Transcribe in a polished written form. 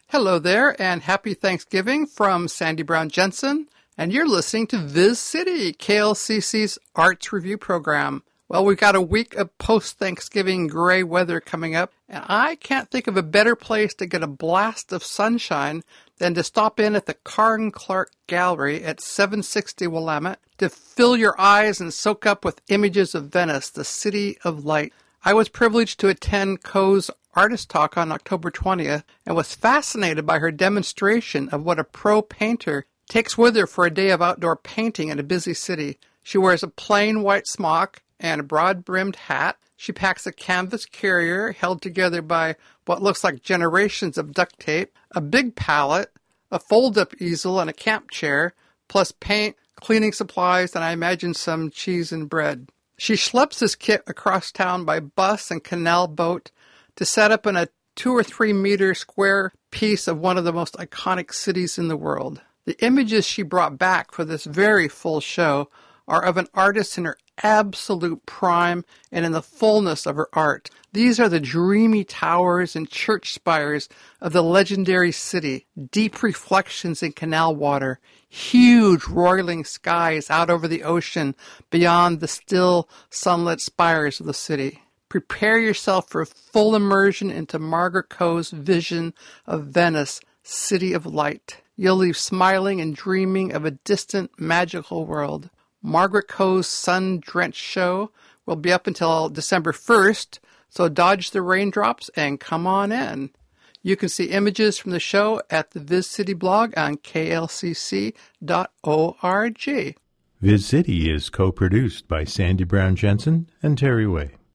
Hello there, and happy Thanksgiving from Sandy Brown Jensen, and you're listening to Viz City, KLCC's Arts Review program. Well, we've got a week of post-Thanksgiving gray weather coming up, and I can't think of a better place to get a blast of sunshine than to stop in at the Carn Clark Gallery at 760 Willamette to fill your eyes and soak up with images of Venice, the city of light. I was privileged to attend Coe's Artist Talk on October 20th and was fascinated by her demonstration of what a pro painter takes with her for a day of outdoor painting in a busy city. She wears a plain white smock and a broad-brimmed hat. She packs a canvas carrier held together by what looks like generations of duct tape, a big palette, a fold-up easel, and a camp chair, plus paint, cleaning supplies, and I imagine some cheese and bread. She schleps this kit across town by bus and canal boat to set up in a 2 or 3 meter square piece of one of the most iconic cities in the world. The images she brought back for this very full show are of an artist in her absolute prime and in the fullness of her art. These are the dreamy towers and church spires of the legendary city, deep reflections in canal water, huge roiling skies out over the ocean beyond the still sunlit spires of the city. Prepare yourself for full immersion into Margaret Coe's vision of Venice, city of light. You'll leave smiling and dreaming of a distant, magical world. Margaret Coe's sun-drenched show will be up until December 1st, so dodge the raindrops and come on in. You can see images from the show at the Viz City blog on klcc.org. Viz City is co-produced by Sandy Brown Jensen and Terry Way.